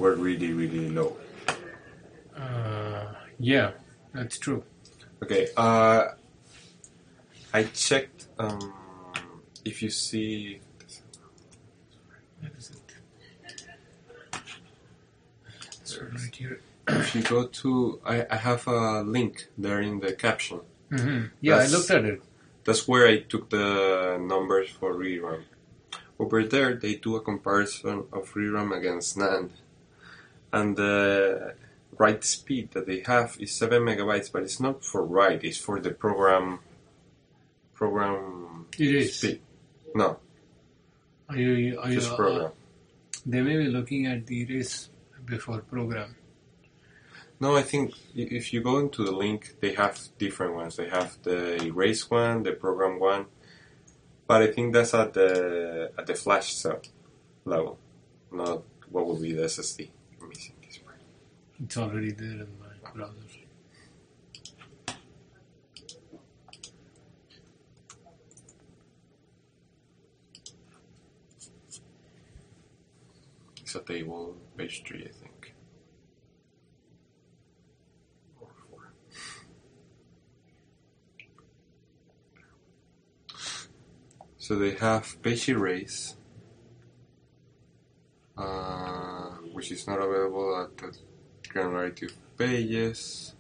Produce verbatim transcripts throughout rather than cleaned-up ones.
were really, really low. Uh, yeah, that's true. Okay, uh, I checked um, if you see... Where is it? It's right here. If you go to... I, I have a link there in the caption. Mm-hmm. Yeah, That's- I looked at it. That's where I took the numbers for ReRAM. Over there, they do a comparison of ReRAM against NAND. And the write speed that they have is seven megabytes, but it's not for write, it's for the program program It is. speed. No, Are you, are you, just uh, program. they may be looking at the erase before program. No, I think i- if you go into the link, they have different ones. They have the erase one, the program one, but I think that's at the at the flash cell level, not what would be the S S D. Let me see this one. It's already there in my browser. It's a table, page three, I think. Or four. So they have page erase, uh, which is not available at the granularity of pages.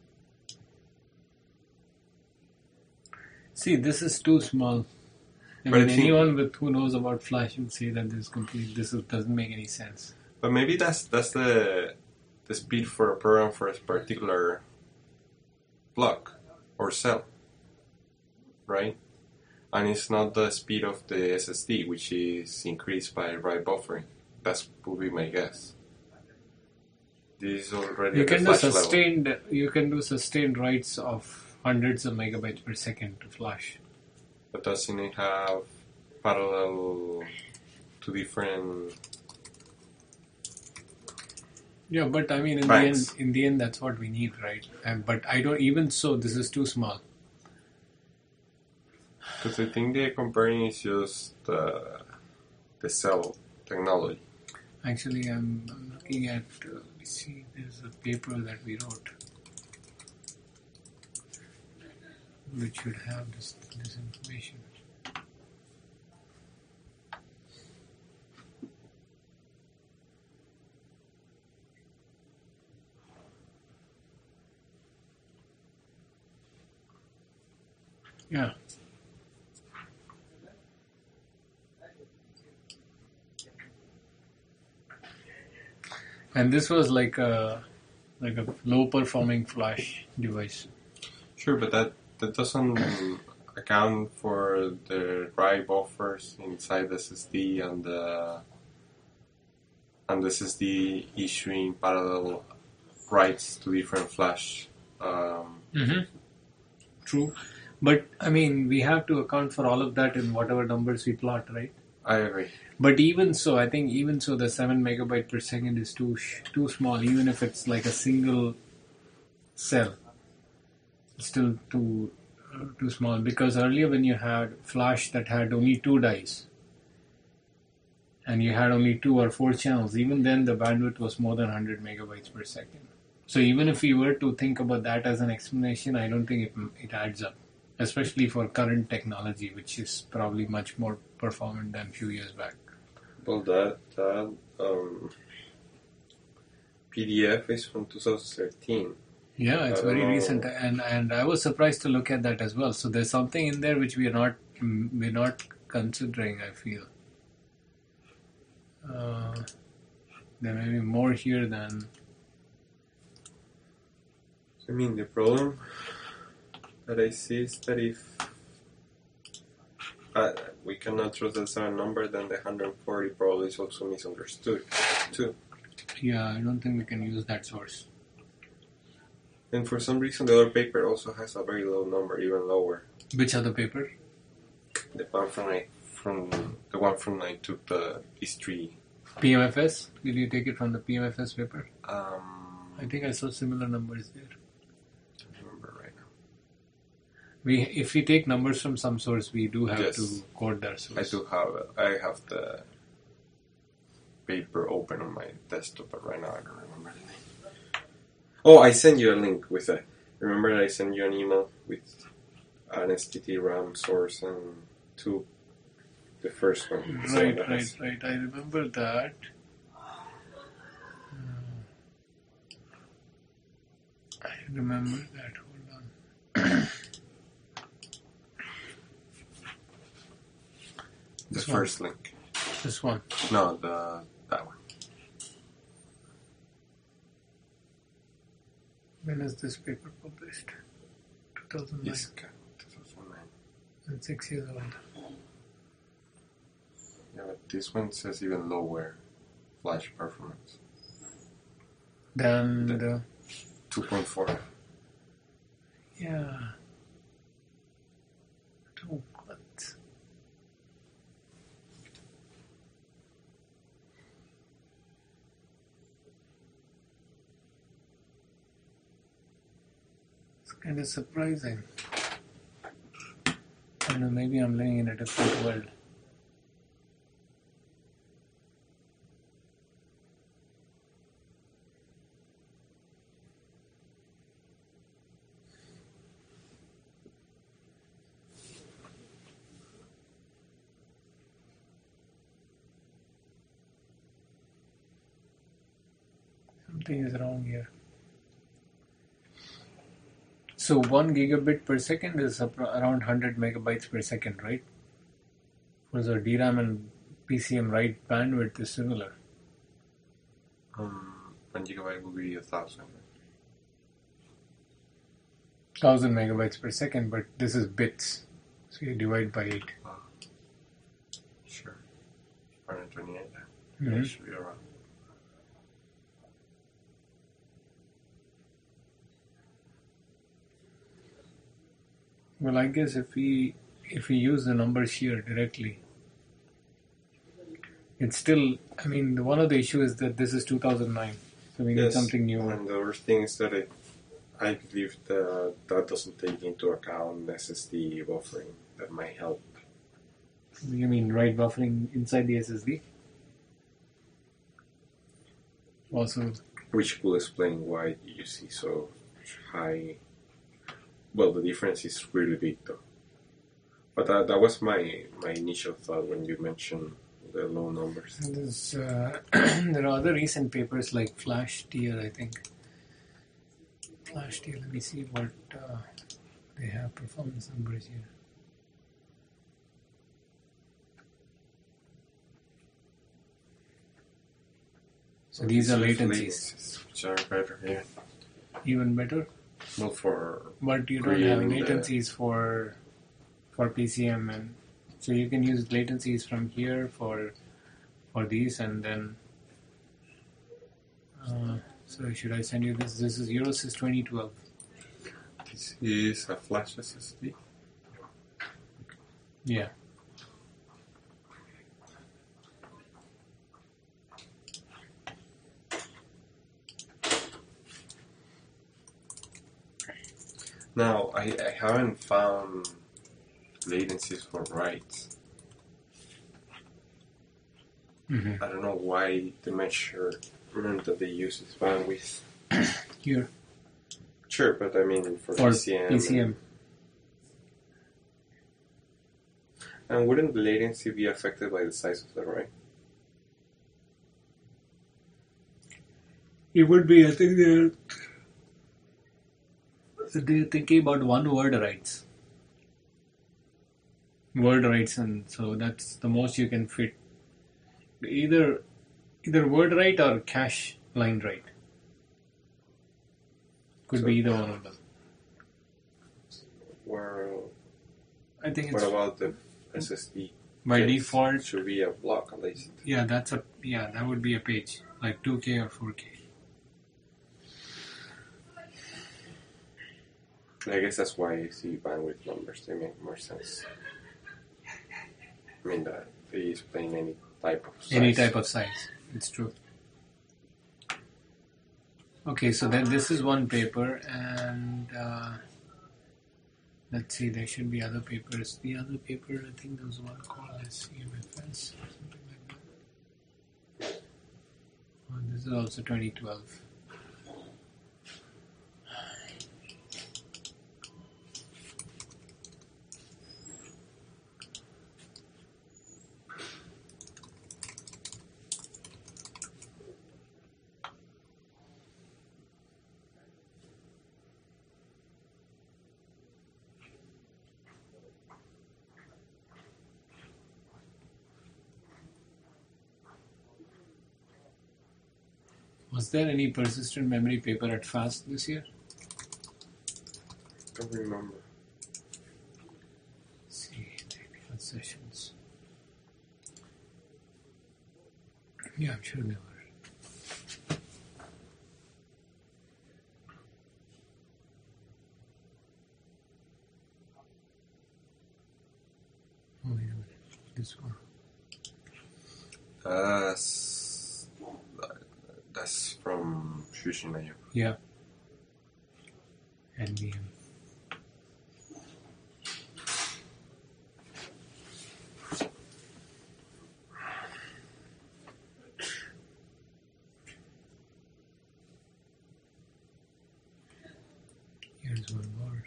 See, this is too small. I But I mean, think- anyone with who knows about Flash would say that this complete this is, doesn't make any sense. But maybe that's that's the the speed for a program for a particular block or cell, right? And it's not the speed of the S S D, which is increased by write buffering. That would be my guess. This is already You at the can do flash level. sustained. You can do sustained writes of hundreds of megabytes per second to Flash. But doesn't it have parallel to different... Yeah, but I mean, in Banks. the end, in the end, that's what we need, right? And but I don't. Even so, this is too small. Because I think they're comparing is just uh, the cell technology. Actually, I'm, I'm looking at. Uh, let me see. There's a paper that we wrote, which should have this this information. Yeah. And this was like a like a low performing Flash device. Sure, but that, that doesn't account for the write buffers inside the S S D and the and the S S D issuing parallel writes to different flash. Um, Mm-hmm. True. But I mean, we have to account for all of that in whatever numbers we plot, right? I agree. But even so, I think even so, the seven megabyte per second is too sh- too small. Even if it's like a single cell, it's still too uh, too small. Because earlier, when you had Flash that had only two dies, and you had only two or four channels, even then the bandwidth was more than one hundred megabytes per second. So even if we were to think about that as an explanation, I don't think it it adds up, especially for current technology, which is probably much more performant than a few years back. Well, that, that um, P D F is from two thousand thirteen. Yeah, it's I don't very know. recent, and and I was surprised to look at that as well. So there's something in there which we are not mm, we're not considering. I feel uh, there may be more here than I mean, the problem that I see is that if uh, we cannot trust that seven number, then the one hundred forty probably is also misunderstood too. yeah. I don't think we can use that source. And for some reason, the other paper also has a very low number, even lower. Which other paper? The one from I from the one from I took the history. P M F S? Did you take it from the P M F S paper? Um, I think I saw similar numbers there. I don't remember right now. We, if we take numbers from some source, we do have Yes. to quote that source. I do have I have the paper open on my desktop, but right now I don't remember the name. Oh, I sent you a link with a. Remember, I sent you an email with an S T T RAM source and two. The first one. the one Right, that right, has- right. I remember that. I remember that. Hold on. The This one. first link. This one. No, the that one. When is this paper published? two thousand nine. Yes, okay. two thousand nine. It's six years old. Yeah, but this one says even lower flash performance. Then The- the two point four. yeah. Oh, what? It's kind of surprising. I don't know, maybe I'm living in a different world. Something is wrong here. So one gigabit per second is appro- around one hundred megabytes per second, right? For the D RAM and P C M write bandwidth is similar. Um, one gigabyte will be a thousand. one thousand megabytes per second, but this is bits. So you divide by eight. Oh. Sure. one hundred twenty-eight. Mhm. That should be around. Well, I guess if we if we use the numbers here directly, it's still. I mean, the, one of the issues is that this is two thousand nine, so we need Yes, something new. And the other thing is that it, I believe that that doesn't take into account S S D buffering. That might help. You mean write buffering inside the S S D? Also, Which could explain why you see so high. Well, the difference is really big, though. But that, that was my, my initial thought when you mentioned the low numbers. there's, uh, there are other recent papers like Flash Tier, I think. Flash Tier, let me see what uh, they have performance numbers here. So these are These latencies. Which are better, yeah. Even better, Well, for but you don't have Green, uh, latencies for for P C M, and so you can use latencies from here for for these, and then uh, so should I send you this? This is Eurosys twenty twelve. this is a flash S S D. Yeah. Now, I, I haven't found latencies for writes. Mm-hmm. I don't know why the measurement that they use is bandwidth. Here Sure, but I mean for, for P C M. P C M. And wouldn't the latency be affected by the size of the write? It would be. I think they're they're thinking about one word writes. Word writes, and so that's the most you can fit. Either either word write or cache line write. Could So- be either one of them. Well, I think what it's about the S S D? by Yes, default. it should be a block at least. Yeah, that's a yeah. That would be a page like two K or four K. I guess that's why I see bandwidth numbers. They make more sense. I mean that they explain any type of size. Any type of size. It's true. Okay, so then this is one paper, and uh, let's see, there should be other papers. The other paper, I think there was one called as C M F S or something like that. this is also twenty twelve. Was there any persistent memory paper at FAST this year? Don't remember. Let's see, technical sessions. Yeah, I'm sure there were. Oh, wait a minute. This one. That's that's from Shushinayo. Yeah. N B M. Here's one more.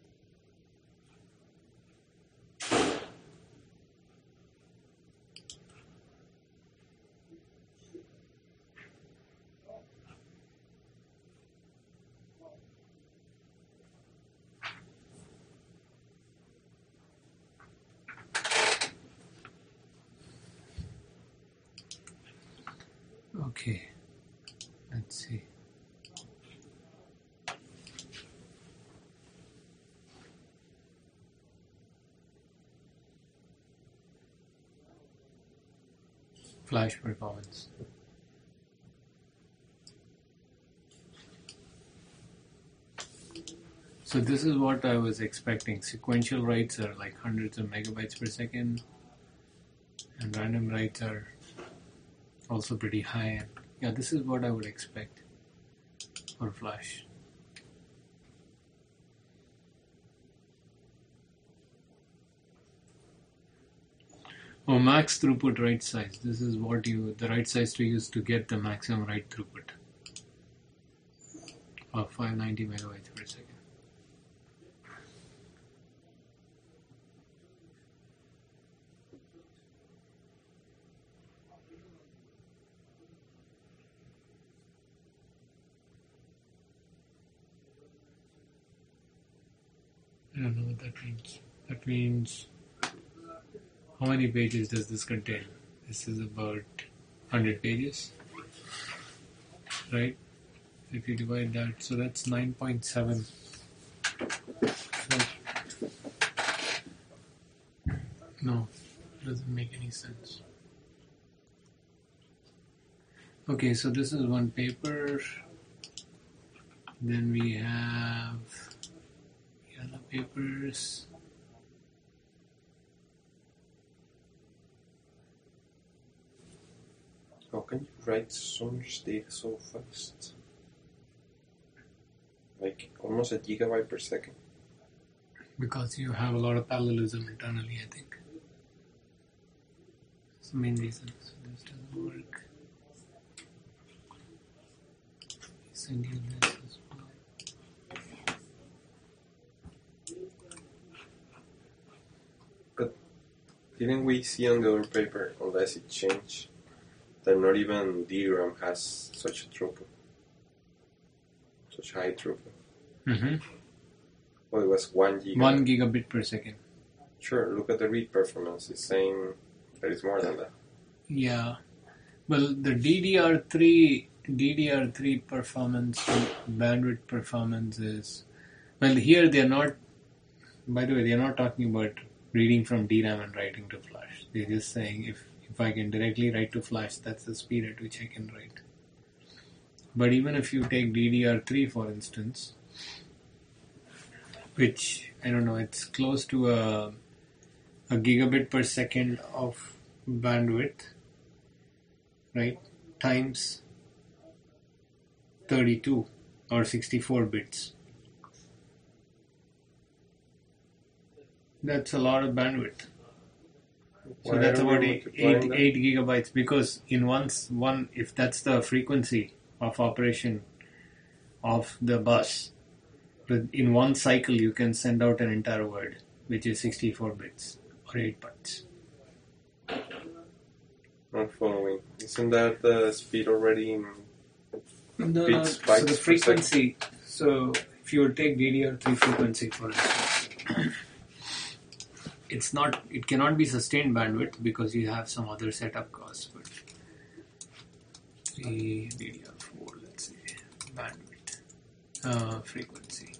Okay, let's see. Flash performance. So this is what I was expecting. Sequential writes are like hundreds of megabytes per second, and random writes are also pretty high. And yeah, this is what I would expect for Flash. Oh, max throughput write size. This is what you, the write size to use to get the maximum write throughput of five ninety megabytes per second. I don't know what that means. That means how many pages does this contain? This is about one hundred pages, right? If you divide that, so that's nine point seven. So, no, doesn't make any sense. Okay, so this is one paper. Then we have other papers. How can you write so much data so fast? Like almost a gigabyte per second. Because you have a lot of parallelism internally, I think. That's the main reason. So this doesn't work. Send you this as well. But didn't we see on the other paper, unless it changed, that not even D RAM has such a throughput, such high throughput? Mm-hmm. Well, it was one giga. One gigabit per second. Sure, look at the read performance. It's saying that it's more than that. Yeah. Well, the D D R three D D R three performance, bandwidth performance is, well, here they are not, by the way, they are not talking about reading from D RAM and writing to flash. They're just saying if, if I can directly write to flash, that's the speed at which I can write. But even if you take D D R three, for instance, which, I don't know, it's close to a, a gigabit per second of bandwidth, right, times thirty-two or sixty-four bits. That's a lot of bandwidth. So Why that's are we about eight, multiplying eight, that? eight gigabytes because in once one if that's the frequency of operation of the bus, but in one cycle you can send out an entire word, which is sixty-four bits or eight bytes. Not following. Isn't that the speed already in No, bits, no. bytes So the per frequency. So if you take D D R three frequency for instance, it's not. It cannot be sustained bandwidth because you have some other setup costs. But three D D R four, let's say bandwidth, uh, frequency.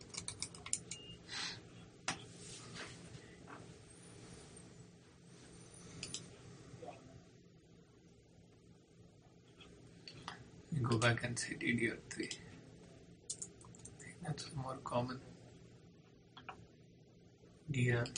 You go back and say D D R three. I think that's more common. D R.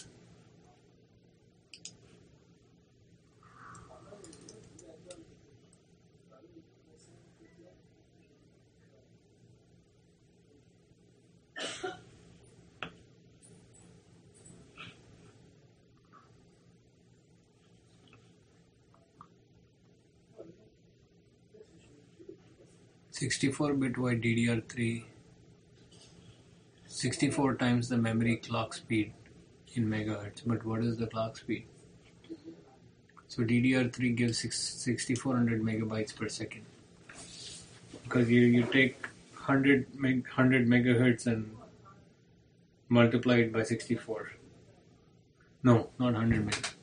sixty-four bit wide D D R three, sixty-four times the memory clock speed in megahertz. But what is the clock speed? So D D R three gives sixty-four hundred megabytes per second. Because you, you take one hundred, meg, one hundred megahertz and multiply it by sixty-four. No, not one hundred megahertz.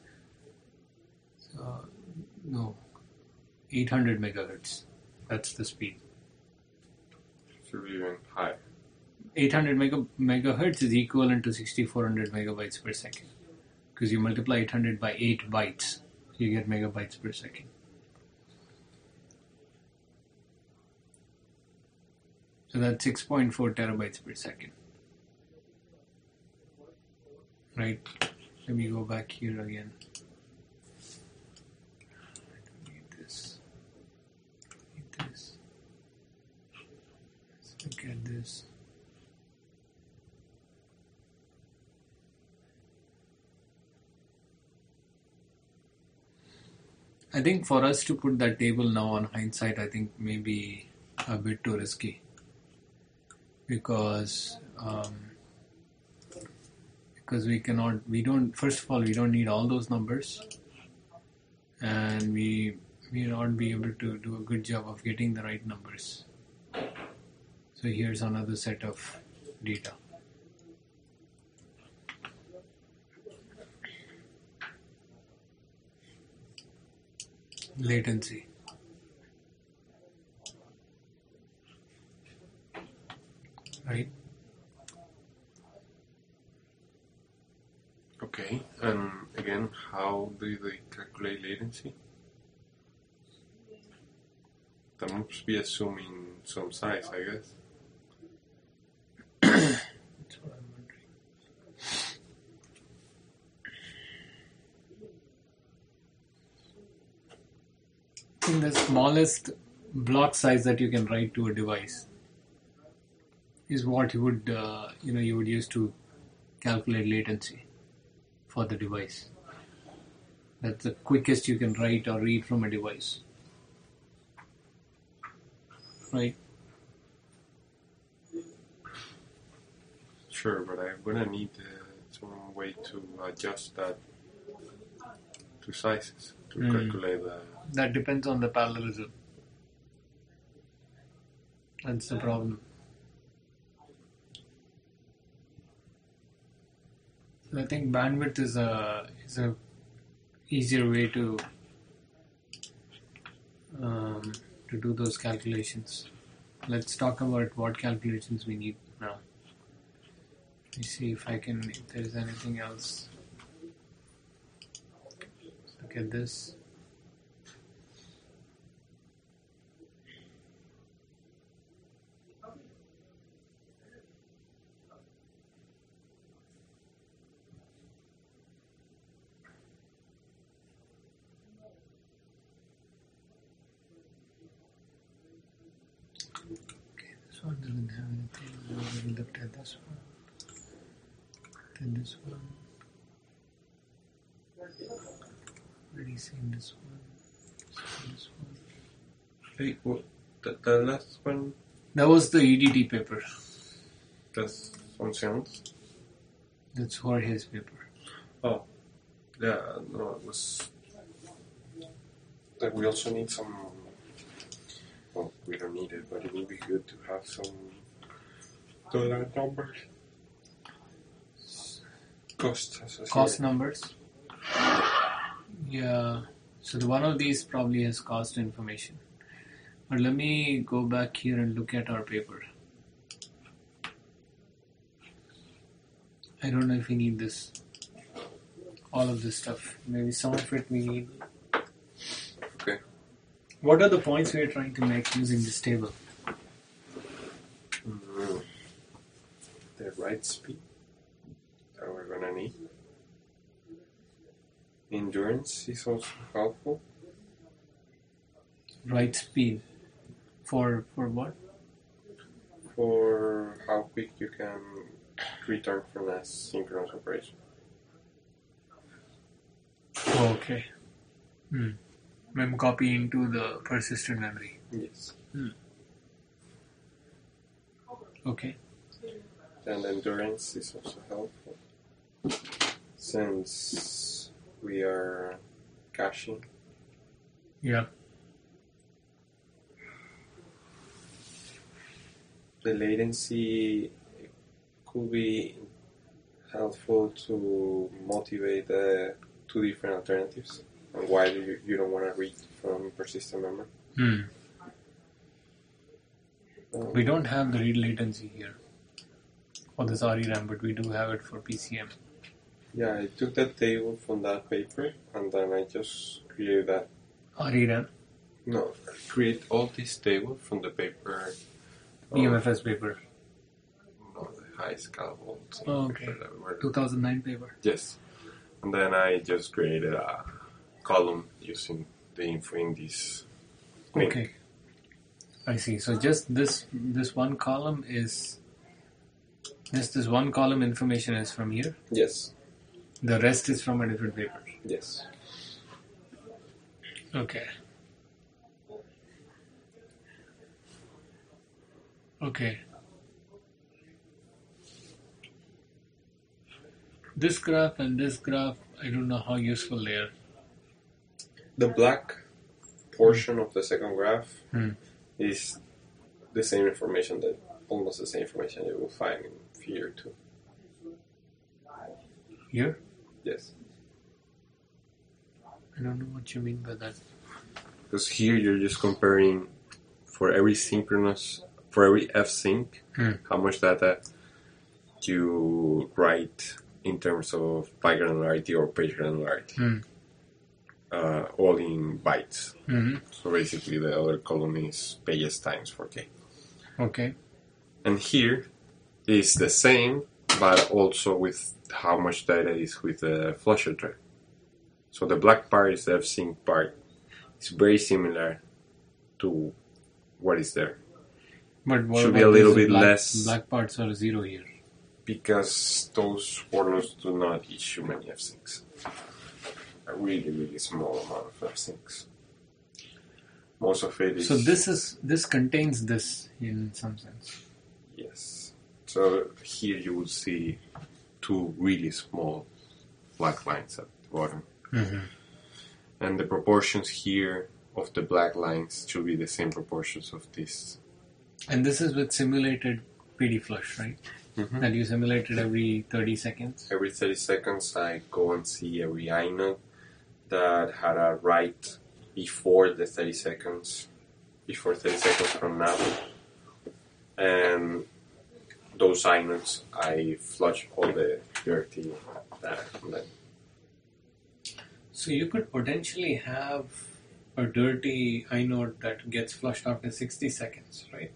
So, no, eight hundred megahertz. That's the speed. should be even higher. eight hundred mega, megahertz is equivalent to sixty-four hundred megabytes per second. Because you multiply eight hundred by eight bytes, you get megabytes per second. So that's six point four terabytes per second. Right? Let me go back here again. Need this. Need this. Let's look at this. I think for us to put that table now on hindsight, I think maybe a bit too risky. Because um, because we cannot, we don't, first of all, we don't need all those numbers. And we may not be able to do a good job of getting the right numbers. So here's another set of data. Latency. Right? Okay, and again, how do they calculate latency? That must be assuming some size, I guess. That's what I'm wondering. I think the smallest block size that you can write to a device is what you would, uh, you know, you would use to calculate latency for the device. That's the quickest you can write or read from a device. Right? Sure, but I'm gonna need uh, some way to adjust that to sizes to Mm. calculate the. That depends on the parallelism. That's the problem. So I think bandwidth is a is a easier way to um, to do those calculations. Let's talk about what calculations we need now. Let me see if I can, if there is anything else. Let's look at this. Okay, this one doesn't have anything. We already looked at this one. Then this one. already seen this one. This one. Hey, what, the, the last one, That was the E D T paper. that's once else. That's Jorge's paper. Oh, yeah, no, it was. That we also need some. Well, we don't need it, but it would be good to have some dollar numbers. Cost associated. Cost numbers. Yeah. So the one of these probably has cost information. But let me go back here and look at our paper. I don't know if we need this. All of this stuff. Maybe some of it we need. Okay. What are the points we are trying to make using this table? Mm. The right speed that we're gonna need. Endurance is also helpful. Right speed. For for what? For how quick you can return from a synchronous operation. Oh, okay. Hmm. Mem copy into the persistent memory. Yes. Okay. And endurance is also helpful. Since we are caching. Yeah. The latency could be helpful to motivate the two different alternatives and why you, you don't want to read from persistent memory. Hmm. Um, We don't have the read latency here for this R E RAM, but we do have it for P C M. yeah, I took that table from that paper and then I just created that. R E RAM, No, create all this table from the paper. P M um, F S paper. No, the high scalable. Oh, okay. paper that we were- two thousand nine paper. Yes. And then I just created a column using the info in this link. Okay. I see. So just this this one column is just this one column information is from here. Yes. The rest is from a different paper. Yes. Okay. Okay. This graph and this graph, I don't know how useful they are. The black portion of the second graph Hmm. is the same information that almost the same information you will find in figure two. Here? Yes. I don't know what you mean by that. Because here you're just comparing for every synchronous, for every F-sync, Hmm. how much data you write in terms of byte granularity or page granularity, Hmm. uh, all in bytes. Mm-hmm. So basically the other column is pages times four K. Okay. And here is the same, but also with how much data is with the flusher thread. So the black part is the F-sync part. It's very similar to what is there. But what Should be about a little these bit black, less- black parts are zero here. Because those warlords do not issue many F-syncs. A really, really small amount of F-syncs. Most of it is... So this is this contains this in some sense. Yes. So here you will see two really small black lines at the bottom. Mm-hmm. And the proportions here of the black lines should be the same proportions of this. And this is with simulated P D flush, right? Mm-hmm. That you simulated every thirty seconds. Every thirty seconds I go and see every inode that had a write before the thirty seconds, before thirty seconds from now. And those inodes, I flush all the dirty data from them. So you could potentially have a dirty inode that gets flushed after sixty seconds, right?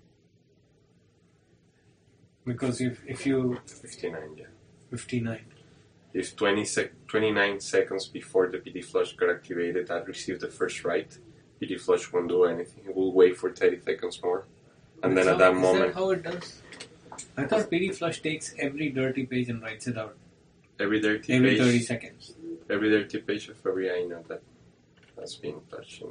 Because if, if you... fifty-nine, yeah. fifty-nine. If twenty sec- twenty-nine seconds before the P D flush got activated, that received the first write, P D flush won't do anything. It will wait for thirty seconds more. And then Is at that is moment, that how it does? I thought P D flush takes every dirty page and writes it out every dirty every page, thirty seconds. every dirty page of every inode that has been touched in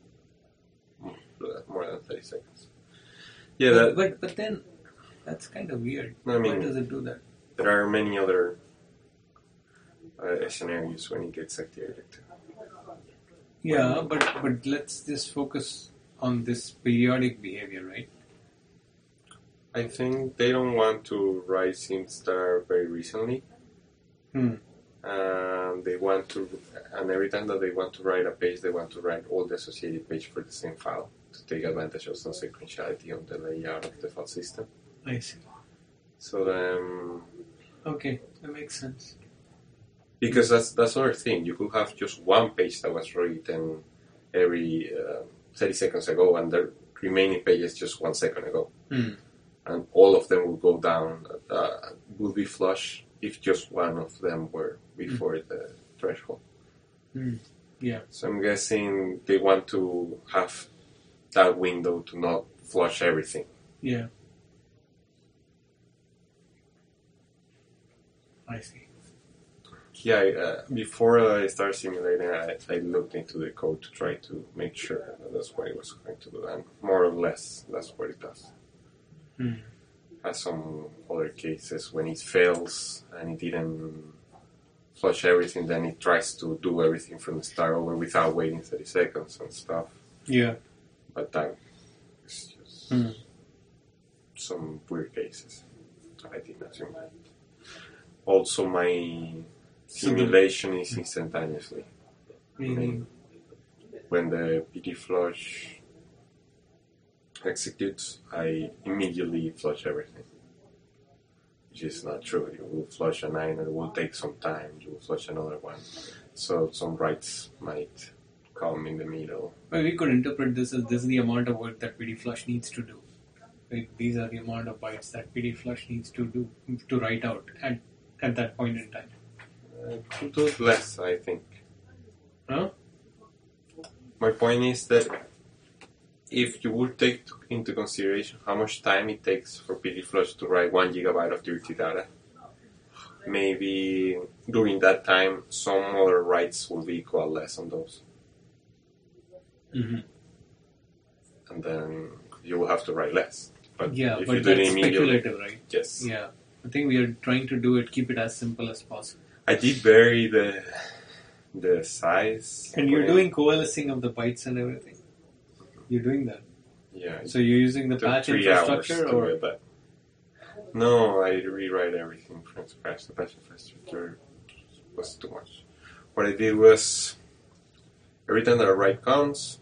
more than thirty seconds. Yeah, but, that, but but then that's kind of weird. I mean, why does it do that? There are many other uh, scenarios when it gets activated too. Yeah, but but let's just focus on this periodic behavior, right? I think they don't want to write scenes that are very recently. Hmm. And they want to, and every time that they want to write a page, they want to write all the associated page for the same file to take advantage of some sequentiality on the layout of the file system. I see. So then, okay, that makes sense. Because that's that's another thing. You could have just one page that was written every uh, thirty seconds ago, and the remaining pages just one second ago, mm. and all of them will go down. Uh, will be flush if just one of them were before mm. the threshold. Mm. Yeah. So I'm guessing they want to have that window to not flush everything. Yeah. I see. Yeah, uh, before I started simulating, I, I looked into the code to try to make sure that that's what it was going to do, and more or less, that's what it does. Mm. Has some other cases when it fails and it didn't flush everything, then it tries to do everything from the start over without waiting thirty seconds and stuff. Yeah. But that is just mm. some weird cases. I didn't simulate. Also, my simulation is instantaneously. Mm-hmm. I mean, when the P D flush executes, I immediately flush everything. Which is not true. You will flush a nine and it will take some time. You will flush another one. So some writes might come in the middle. Well, we could interpret this as this is the amount of work that P D flush needs to do. Right? These are the amount of bytes that P D flush needs to do to write out at, at that point in time. Uh, could do less, I think. Huh? My point is that if you would take into consideration how much time it takes for P D flush to write one gigabyte of dirty data, maybe during that time some other writes will be equal less on those. Mm-hmm. And then you will have to write less. But yeah, if but you do that's it immediately, speculative, right? Yes. Yeah. I think we are trying to do it, keep it as simple as possible. I did vary the the size. And you're doing coalescing of the bytes and everything. You're doing that. Yeah. So you're using the patch infrastructure, or that. No, I rewrite everything from scratch. The patch infrastructure was too much. What I did was every time that a write comes,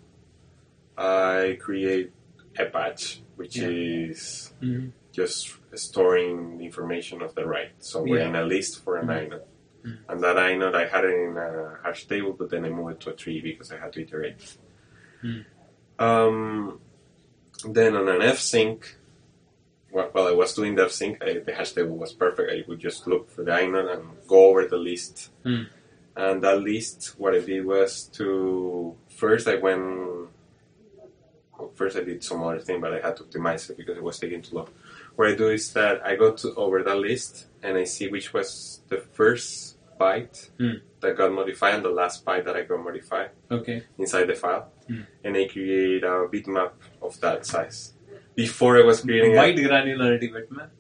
I create a patch, which yeah. is mm-hmm. just storing the information of the write somewhere yeah. in a list for an mm-hmm. inode. Mm-hmm. And that inode, I had it in a hash table, but then I moved it to a tree because I had to iterate. Mm-hmm. Um, then on an F-sync, while I was doing the F-sync, I, the hash table was perfect. I would just look for the inode and go over the list. Mm. And that list, what I did was to, first I went, well, first I did some other thing, but I had to optimize it because it was taking too long. What I do is that I go to over that list and I see which was the first byte mm. that got modified and the last byte that I got modified okay. inside the file. Mm. And I create a bitmap of that size. Before I was creating byte a... granularity bitmap?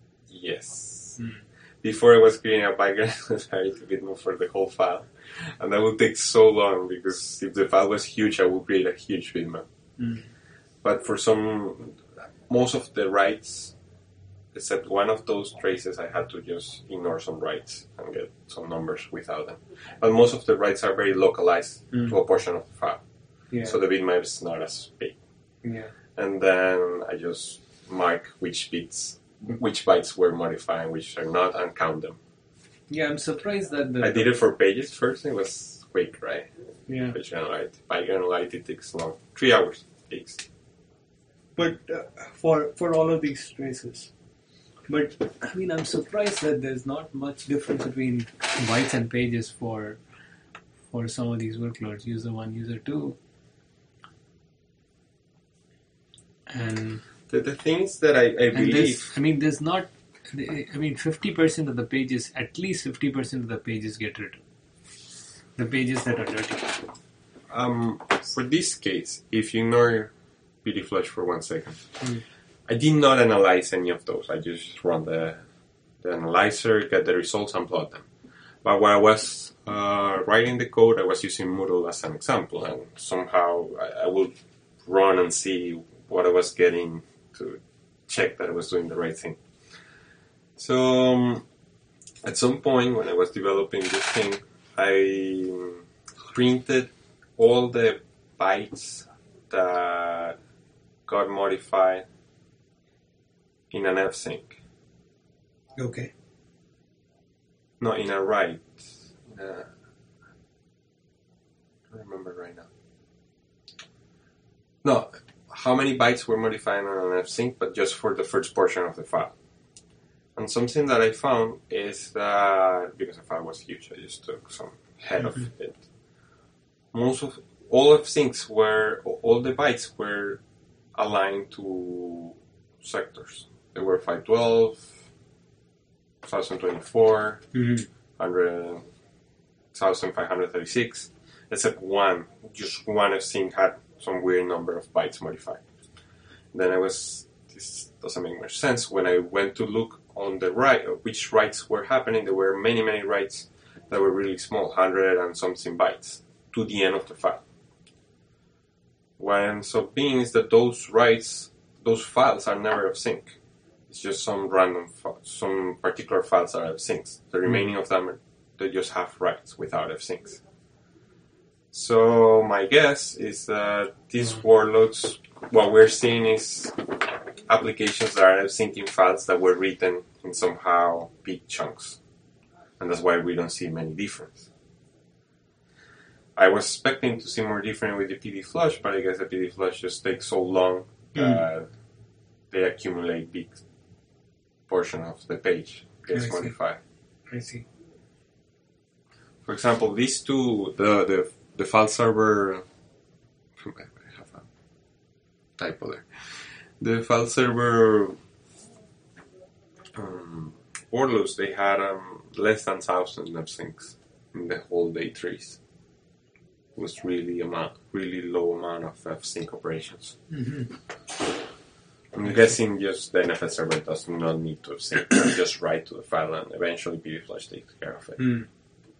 Yes. Mm. Before I was creating a byte granularity bitmap for the whole file. And that would take so long because if the file was huge, I would create a huge bitmap. Mm. But for some... Most of the writes, except one of those traces, I had to just ignore some writes and get some numbers without them. But most of the writes are very localized mm. to a portion of the file. Yeah. So the bitmap is not as big. Yeah. And then I just mark which bits, which bytes were modified and which are not, and count them. Yeah, I'm surprised that the... I did it for pages first. It was quick, right? Yeah. Page granularity. Byte granularity takes long. Three hours takes. But uh, for for all of these traces. But, I mean, I'm surprised that there's not much difference between bytes and pages for for some of these workloads. User one, user two. And the, the things that I, I believe... I mean, there's not... I mean, fifty percent of the pages, at least fifty percent of the pages get written. The pages that are dirty. Um, for this case, if you ignore pdflush for one second, Mm. I did not analyze any of those. I just run the, the analyzer, get the results, and plot them. But while I was uh, writing the code, I was using Moodle as an example, and somehow I, I would run and see what I was getting to check that I was doing the right thing. So um, at some point when I was developing this thing, I printed all the bytes that got modified in an F-sync. Okay. No, in a write. In a, I don't remember right now. No, how many bytes were modified on an F-sync, but just for the first portion of the file. And something that I found is that, because the file was huge, I just took some head mm-hmm. of it. Most of, all F-syncs were, all the bytes were aligned to sectors. They were five twelve, ten twenty-four, mm-hmm. fifteen thirty-six, except one, just one F-sync had some weird number of bytes modified. Then I was, this doesn't make much sense. When I went to look on the right, which writes were happening, there were many, many writes that were really small, one hundred and something bytes, to the end of the file. What ends up being is that those writes, those files are never F-sync. It's just some random, some particular files are F-syncs. The remaining of them, they just have writes without F-syncs. So my guess is that these warlords, what we're seeing is applications that are F-syncing files that were written in somehow big chunks. And that's why we don't see many difference. I was expecting to see more different with the pdflush, but I guess the pdflush just takes so long that mm. they accumulate big portion of the page gets modified. I see. For example, these two, the the, the file server, I have a typo there. The file server um, warlords, they had um, less than one thousand F-syncs in the whole day trees. It was really amount, really low amount of F-sync operations. Mm-hmm. I'm guessing just the N F S server does not need to F-sync, just write to the file and eventually pdflush takes care of it. Mm.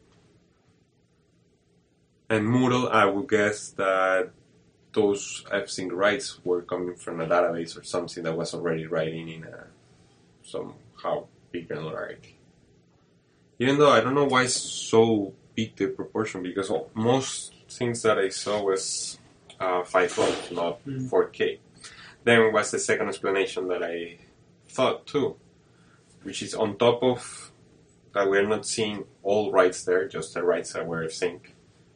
And Moodle, I would guess that those F-sync writes were coming from a database or something that was already writing in a somehow big granularity. Even though I don't know why it's so big the proportion, because most things that I saw was uh, five twelve, not mm. four K. Then was the second explanation that I thought too, which is on top of that we're not seeing all writes there, just the writes that were F-sync.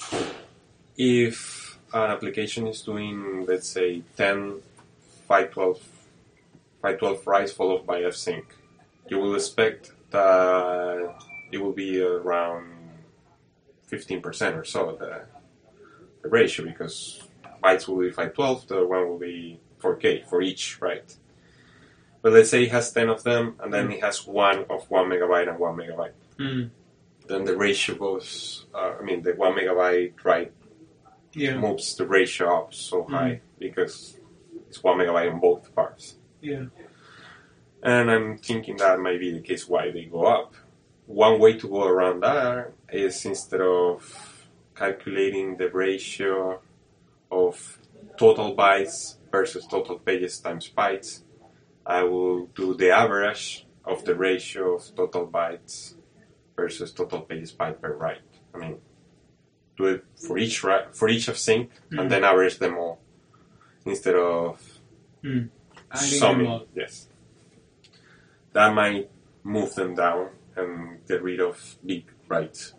If an application is doing, let's say, ten five twelve writes followed by F-sync, you will expect that it will be around fifteen percent or so, the, the ratio, because bytes will be five twelve, the other one will be four K for each write. But let's say it has ten of them, and then mm. it has one of one megabyte and one megabyte. Mm. Then the ratio goes, uh, I mean, the one megabyte write yeah. moves the ratio up so high mm. because it's one megabyte on both parts. Yeah. And I'm thinking that might be the case why they go up. One way to go around that is, instead of calculating the ratio of total bytes versus total pages times bytes, I will do the average of the ratio of total bytes versus total pages byte per write. I mean, do it for each write, for each F-sync, mm. and then average them all instead of mm. summing. Yes, that might move them down and get rid of big writes.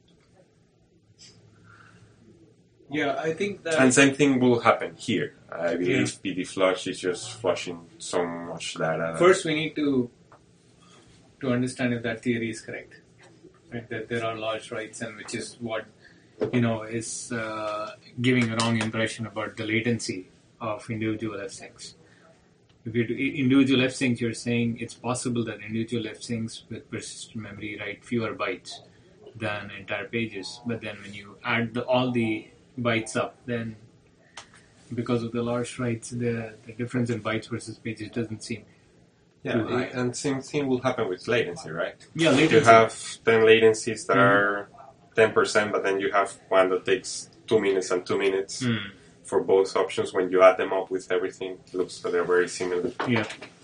Yeah, I think that... And same thing will happen here. I believe yeah. pdflush is just flushing so much data. First, we need to to understand if that theory is correct. Right? That there are large writes, and which is what, you know, is uh, giving a wrong impression about the latency of individual F-syncs. If you do individual F-syncs, you're saying it's possible that individual F-syncs with persistent memory write fewer bytes than entire pages. But then when you add the, all the bytes up, then because of the large writes, the, the difference in bytes versus pages doesn't seem Yeah, too high. and same thing will happen with latency, right? Yeah, You latency. have ten latencies that Mhm. are ten percent, but then you have one that takes two minutes and two minutes Hmm. for both options. When you add them up with everything, it looks like they're very similar. Yeah.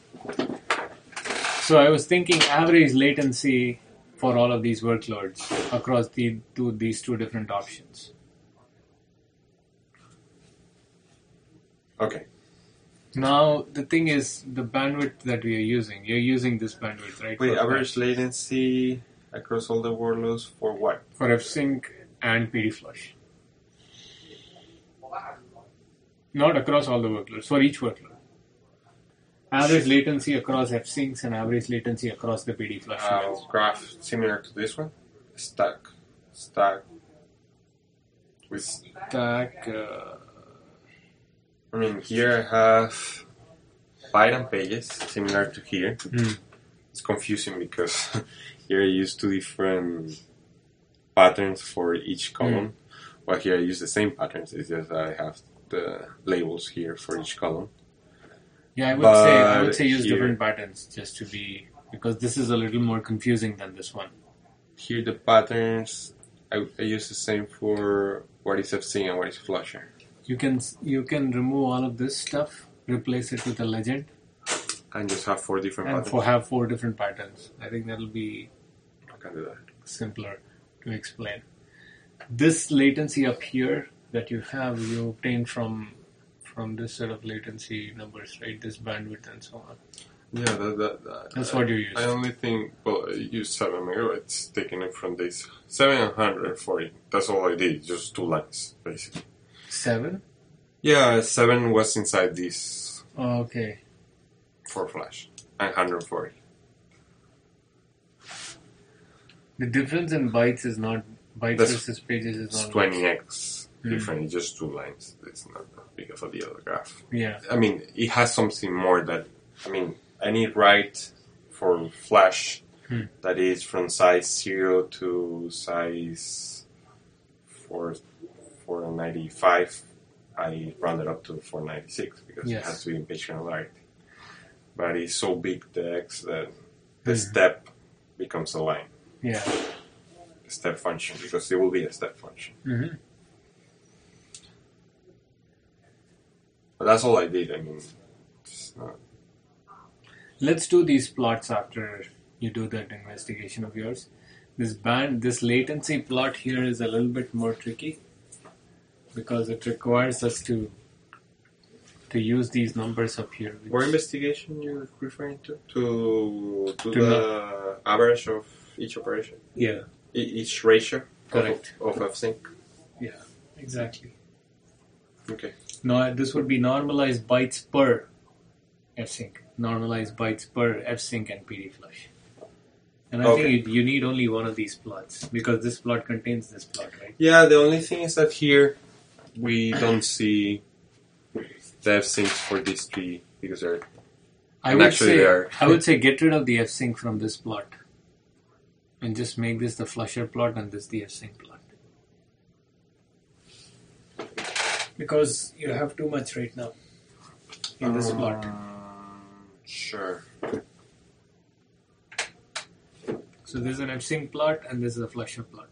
So I was thinking average latency for all of these workloads across the two, these two different options. Okay. Now the thing is the bandwidth that we are using. You're using this bandwidth, right? Wait, for average flash. latency across all the workloads for what? For F sync and P D flush. Not across all the workloads, for each workload. Average latency across F syncs and average latency across the P D flush. Uh, units. graph similar to this one. Stack. Stack. With, Stack. Uh, I mean, here I have byte and pages, similar to here. hmm. It's confusing because here I use two different patterns for each column, while here I use the same patterns. It's just that I have the labels here for each column. Yeah, I would say I would But say use here- different patterns just to be because this is a little more confusing than this one. Here the patterns, I, I use the same for what is F sync and what is flusher. You can you can remove all of this stuff, replace it with a legend, And just have four different and patterns. for have four different patterns. I think that'll be I can do that. simpler to explain. This latency up here that you have, you obtain from from this set of latency numbers, right? This bandwidth and so on. Yeah, that, that, that That's I, what you use. I only think, well, I used seven megabytes, taking it from this. seven hundred forty. That's all I did, just two lines, basically. Seven? Yeah, seven was inside this Oh, okay. for flash, and one hundred forty. The difference in bytes is not bytes That's- versus pages is It's not twenty x Hmm. different, it's just two lines. It's not that big of a deal, the graph. Yeah. I mean, it has something more that, I mean, I need write for flash Hmm. that is from size zero to size four, four ninety-five. I round it up to four ninety-six because Yes. it has to be in page granularity. But it's so big, the X, that the Hmm. step becomes a line, Yeah. a step function, because it will be a step function. Mm-hmm. But that's all I did. I mean, it's not. Let's do these plots after you do that investigation of yours. This band, this latency plot here is a little bit more tricky because it requires us to to use these numbers up here. which- What investigation you're referring to? To to, To the average of each operation, Yeah, e- each ratio Correct. of, of F sync. yeah, exactly. Okay. No, this would be normalized bytes per F sync, normalized bytes per F sync and P D flush. And I Okay. think you, you need only one of these plots because this plot contains this plot, right? Yeah. The only thing is that here we don't see the F syncs for these three because they're I And would actually say they are. I would say get rid of the F sync from this plot, and just make this the flusher plot and this the F sync plot. Because you have too much right now in this plot. Um, Sure. So there's an F sync plot and this is a flusher plot.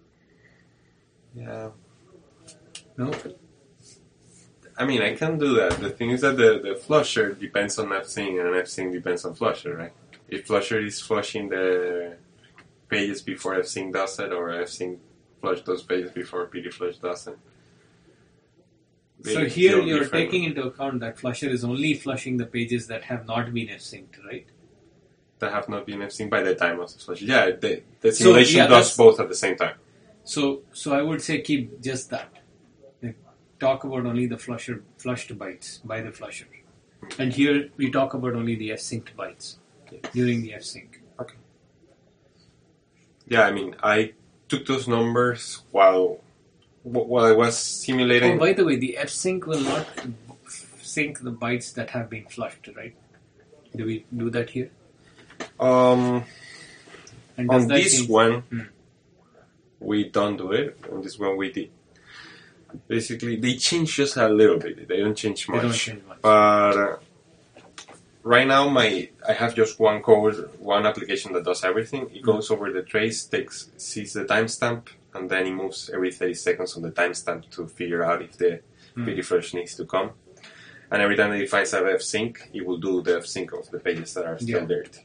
Yeah. No? I mean, I can do that. The thing is that the, the flusher depends on F sync, and F sync depends on flusher, right? If flusher is flushing the pages before F sync does it, or F sync flush those pages before P D flush doesn't. So they here feel you're different. taking into account that flusher is only flushing the pages that have not been F synced, right? that have not been F sync by the time of the flush. Yeah, the, the So, simulation yeah, does that's- both at the same time. So so I would say keep just that. Like, talk about only the flusher flushed bytes by the flusher. And here we talk about only the F synced bytes during the F sync. Yeah, I mean, I took those numbers while while I was simulating. Oh, by the way, the F sync will not sync the bytes that have been flushed, right? Do we do that here? um, And does on that this change- one, Hmm. we don't do it, and this one we did. Basically, they change just a little bit. They don't change much. They don't change much. But uh, right now, my I have just one code, one application that does everything. It goes over the trace, takes sees the timestamp, and then it moves every thirty seconds on the timestamp to figure out if the Mm. P D flush needs to come. And every time that it finds a F sync, it will do the F sync of the pages that are still Yeah. dirty.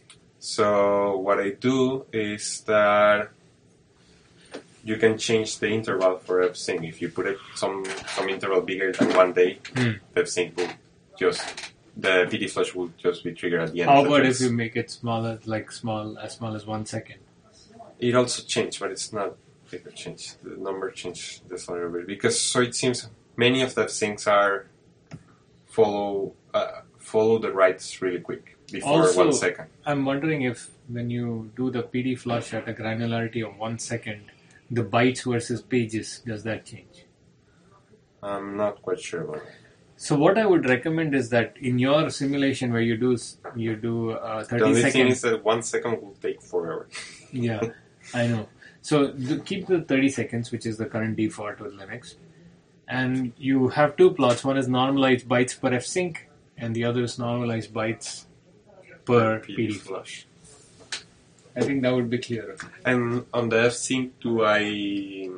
So what I do is that you can change the interval for F sync. If you put it some some interval bigger than one day, Mm. the F sync will just the P D flush will just be triggered at the end. How of the about trace. if you make it smaller, like small, as small as one second? It also changed, but it's not bigger change. The number changed just a little bit because so it seems many of the F syncs are follow uh, follow the writes really quick before Also, one second. I'm wondering if when you do the P D flush at a granularity of one second, the bytes versus pages, does that change? I'm not quite sure about it. So what I would recommend is that in your simulation where you do s- you do uh, The thirty only thing seconds, is that one second will take forever. yeah, I know. So th- keep the thirty seconds, which is the current default with Linux, and you have two plots. One is normalized bytes per F sync, and the other is normalized bytes per P D P D flush. I think that would be clearer. And on the F sync, do I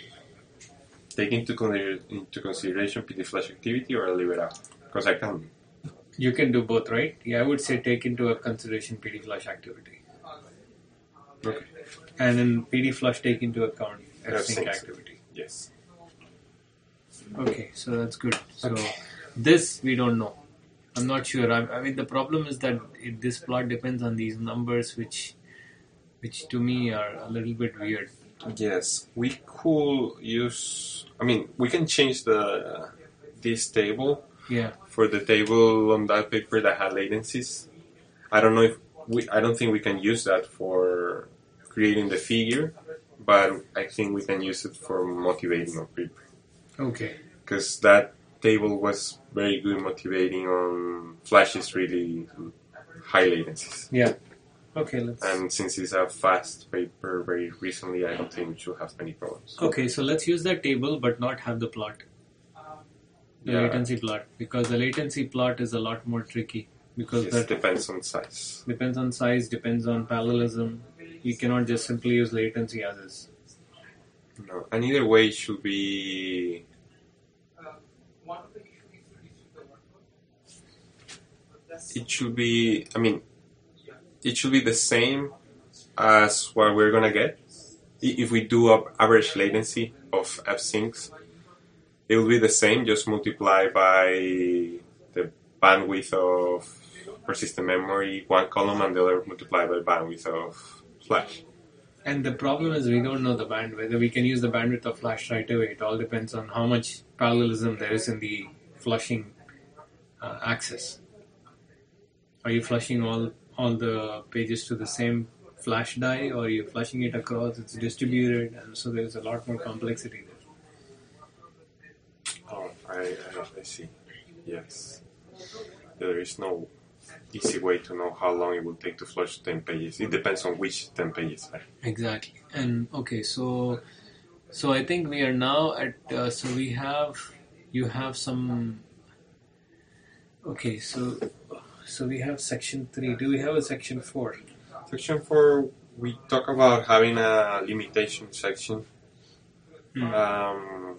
take into, con- into consideration P D flash activity or I leave it out? Because I can. You can do both, right? Yeah, I would say take into consideration P D flush activity, Okay. and in P D flush take into account F sync F sync. activity. Yes. Okay, so that's good. So this we don't know. I'm not sure. I, I mean, the problem is that it, this plot depends on these numbers, which, which to me are a little bit weird. Yes. We could use. I mean, we can change the this table Yeah. for the table on that paper that had latencies. I don't know if we. I don't think we can use that for creating the figure, but I think we can use it for motivating on paper. Okay. Because that table was very good motivating on flashes really high latencies. Yeah. Okay. Let's. And since it's a fast paper very recently, I don't think we should have many problems. Okay, so let's use that table, but not have the plot, the Yeah. latency plot, because the latency plot is a lot more tricky. Because Yes, that depends on size. depends on size, depends on parallelism. You cannot just simply use latency as is. No. And either way, it should be. It should be. I mean, it should be the same as what we're gonna get. I- If we do up average latency of F syncs, it will be the same, just multiply by the bandwidth of persistent memory, one column, and the other multiply by bandwidth of flash. And the problem is we don't know the band whether we can use the bandwidth of flash right away. It all depends on how much parallelism there is in the flushing uh, axis. Are you flushing all all the pages to the same flash die, or are you flushing it across? It's distributed, and so there's a lot more complexity there. Oh, I, I, I see. Yes. There is no easy way to know how long it will take to flush ten pages. It depends on which ten pages are. Exactly. And okay, so so I think we are now at uh, so we have you have some okay, so so we have section three. Do we have a section four? Section four, we talk about having a limitation section. Hmm. Um,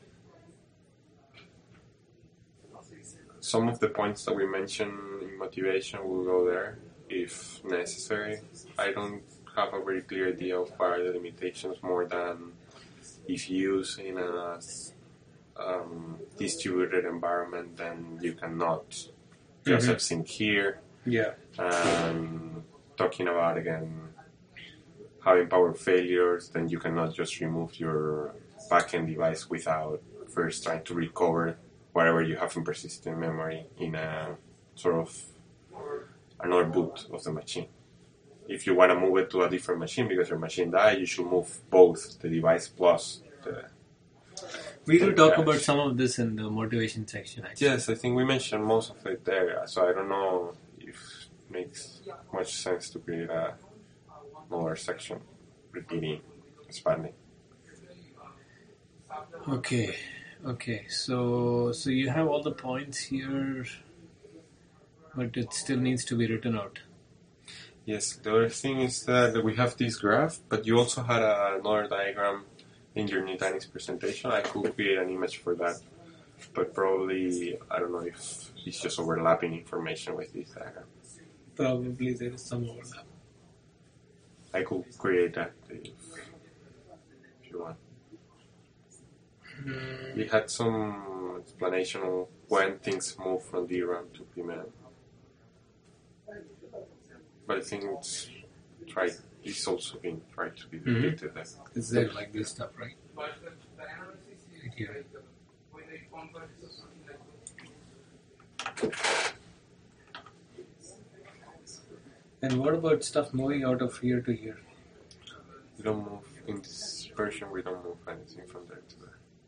some of the points that we mentioned in motivation will go there if necessary. I don't have a very clear idea of what are the limitations more than if used in a um, distributed environment, then you cannot just Mhm. have sync here. Yeah. And talking about again having power failures, then you cannot just remove your backend device without first trying to recover whatever you have in persistent memory in a sort of another boot of the machine. If you want to move it to a different machine because your machine died, you should move both the device plus the. We will the talk cache. about some of this in the motivation section actually. Yes, I think we mentioned most of it there, so I don't know if it makes much sense to create a another section repeating expanding. Okay, okay. So so you have all the points here, but it still needs to be written out. Yes, the other thing is that we have this graph, but you also had another diagram in your Nutanix presentation. I could create an image for that, but probably, I don't know if it's just overlapping information with this diagram. Probably there is some overlap. I could create that if, if you want. Mm. We had some explanation of when things move from D RAM to P M E. But I think it's tried. It's also been tried to be depicted Mm-hmm. there. It's there like this stuff, right? Right here. And what about stuff moving out of here to here? We don't move in this version. We don't move anything from there to there.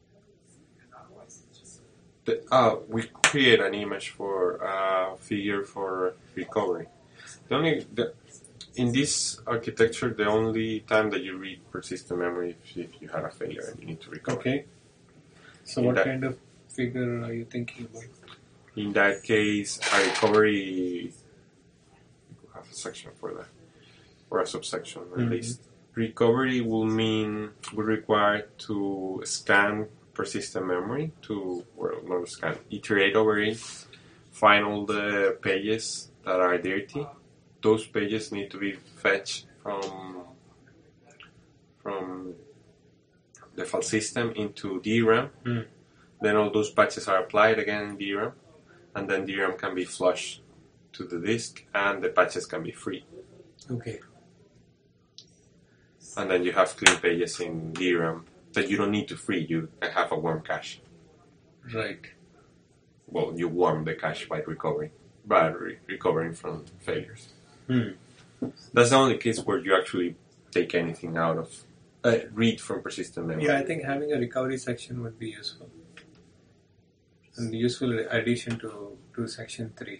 The, ah, we create an image for a uh, figure for recovery. The only the, in this architecture, the only time that you read persistent memory is if you had a failure and you need to recover. Okay. So In what that, kind of figure are you thinking about? In that case, a recovery. We have a section for that, or a subsection at Mm-hmm. least. Recovery will mean we require to scan persistent memory to, well, not scan, iterate over it, find all the pages that are dirty. Those pages need to be fetched from from the file system into D RAM. Mm. Then all those patches are applied again in D RAM, and then D RAM can be flushed to the disk, and the patches can be free. Okay. And then you have clean pages in D RAM that you don't need to free. You can have a warm cache. Right. Well, you warm the cache by recovering, by re- recovering from failures. Hmm. That's the only case where you actually take anything out of, uh, read from persistent memory. Yeah, I think having a recovery section would be useful. And useful addition to, to section three.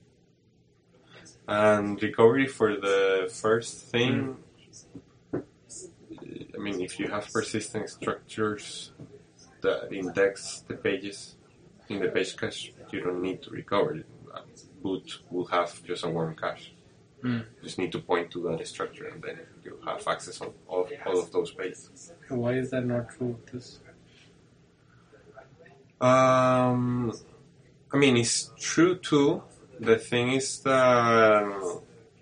And recovery for the first thing, I mean, if you have persistent structures that index the pages in the page cache, you don't need to recover it. Boot will have just a warm cache. Mm. You just need to point to that structure, and then you'll have access on all, all of those pages. Why is that not true with this? Um, I mean, it's true too. The thing is that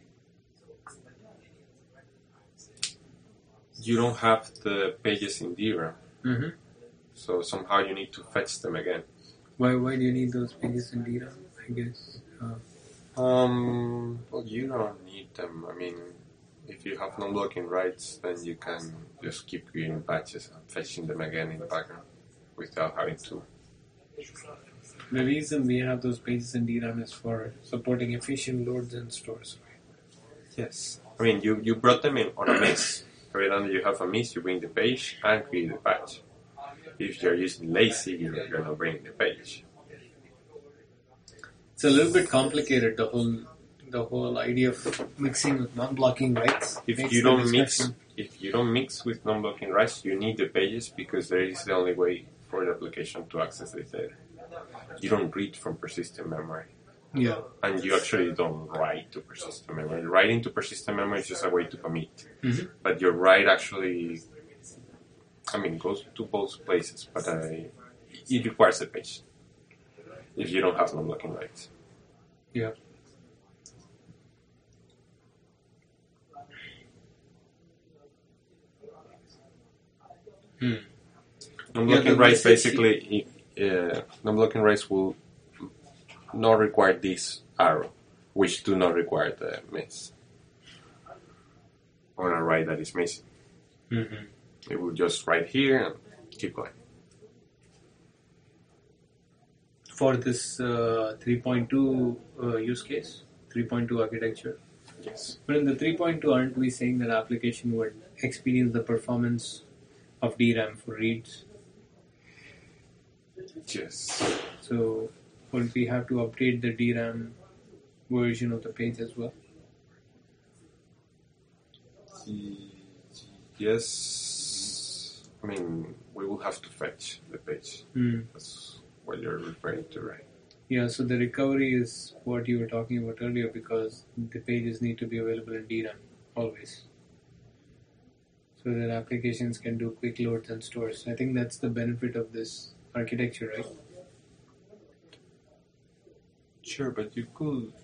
you don't have the pages in D RAM, Mm-hmm. so somehow you need to fetch them again. Why why do you need those pages in D RAM, I guess? Uh, Um, well, you don't need them. I mean, if you have non-blocking writes, then you can just keep creating patches and fetching them again in the background without having to. the reason we have those pages in D RAM is for supporting efficient loads and stores. Yes. I mean, you, you brought them in on a miss. Every time that you have a miss, you bring the page and create the patch. If you're using lazy, you're, you're not bringing the page. It's a little bit complicated, the whole the whole idea of mixing with non-blocking writes. If makes you the don't mix, discussion- if you don't mix with non-blocking writes, you need the pages because there is the only way for the application to access the data. You don't read from persistent memory, Yeah. and you actually don't write to persistent memory. Writing to persistent memory is just a way to commit, Mm-hmm. but your write actually, I mean, goes to both places, but uh, it requires a page if you don't have non-blocking writes. Yeah. Hmm. Non-blocking Yeah, the writes message- basically, uh, non-blocking writes will not require this arrow, which do not require the miss on a write that is missing. Mm-hmm. It will just write here and keep going. For this uh, three point two uh, use case, three point two architecture. Yes. But in the three point two, aren't we saying that application would experience the performance of D RAM for reads? Yes. So would we have to update the D RAM version of the page as well? Yes. I mean, we will have to fetch the page. Mm. That's what you're referring to, right? Yeah, so the recovery is what you were talking about earlier because the pages need to be available in D RAM always. So that applications can do quick loads and stores. I think that's the benefit of this architecture, right? Sure, but you could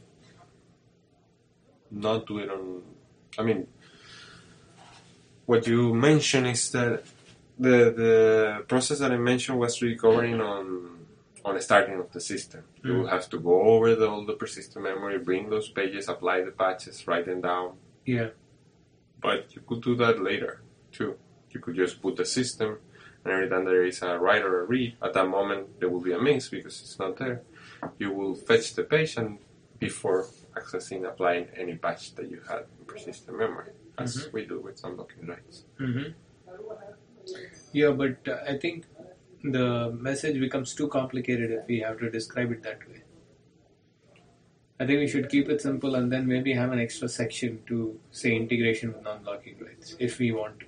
not do it on. I mean, what you mentioned is that the the process that I mentioned was recovering on on the starting of the system. Mm. You will have to go over the, all the persistent memory, bring those pages, apply the patches, write them down. Yeah. But you could do that later too. You could just put the system, and every time there is a write or a read, at that moment there will be a miss because it's not there. You will fetch the page and before accessing, applying any patch that you had in persistent memory, as mm-hmm. we do with some blocking rights. Mm-hmm. Yeah, but uh, I think the message becomes too complicated if we have to describe it that way. I think we should keep it simple and then maybe have an extra section to say integration with non-blocking rights if we want to.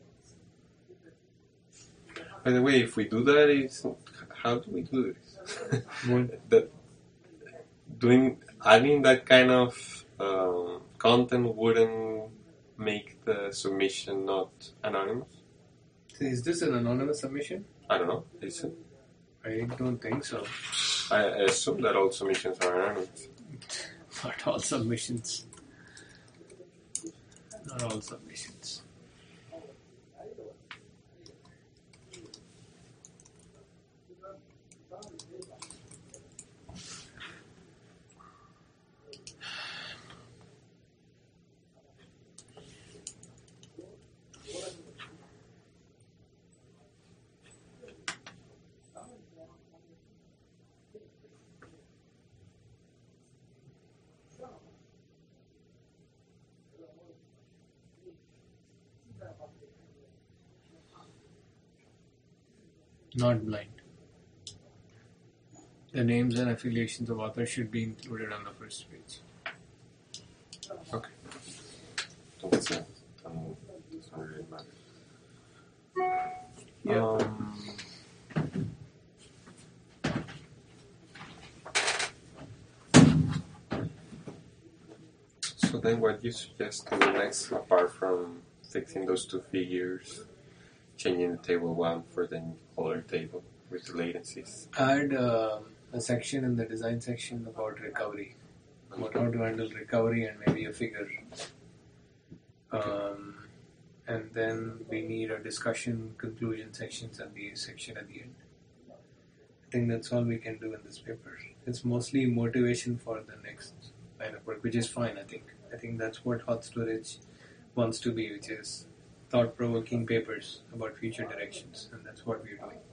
By the way, if we do that, it's, how do we do this? that, doing adding that kind of um, content wouldn't make the submission not anonymous? So is this an anonymous submission? I don't know. Is it? I don't think so. I assume that all submissions are anonymous. Not all submissions. Not all submissions. Not blind. The names and affiliations of authors should be included on the first page. Okay. Don't say. Um, it's not really matter. Yeah. Um, so then what you suggest to do next, apart from fixing those two figures, changing the table one for the color table with the latencies? Add uh, a section in the design section about recovery, about how to handle recovery and maybe a figure. Um, and then we need a discussion conclusion sections and the section at the end. I think that's all we can do in this paper. It's mostly motivation for the next line of work, which is fine, I think. I think that's what Hot Storage wants to be, which is thought-provoking papers about future directions, and that's what we're doing.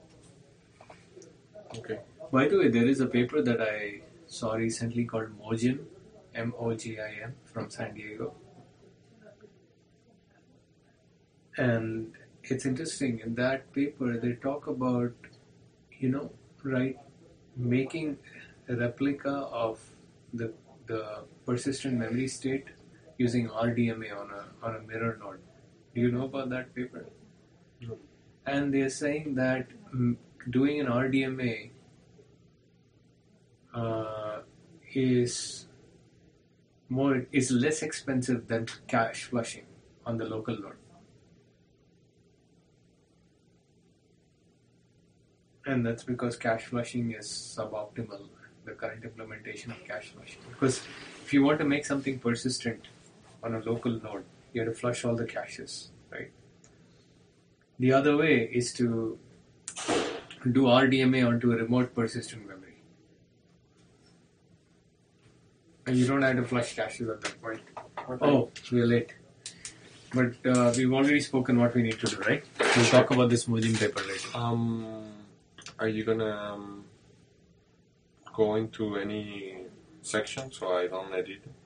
Okay. By the way, there is a paper that I saw recently called Mojim, M O G I M, from San Diego. And it's interesting, in that paper they talk about, you know, right, making a replica of the the persistent memory state using R D M A on a on a mirror node. Do you know about that paper? No. And they're saying that mm, doing an R D M A uh, is more is less expensive than cache flushing on the local node. And that's because cache flushing is suboptimal, the current implementation of cache flushing. Because if you want to make something persistent on a local node, you have to flush all the caches, right? The other way is to do R D M A onto a remote persistent memory. And you don't have to flush caches at that point. Okay. Oh, we're late. But uh, we've already spoken what we need to do, right? We'll talk about this Mojim paper later. Um, are you gonna um, go into any section so I don't edit it?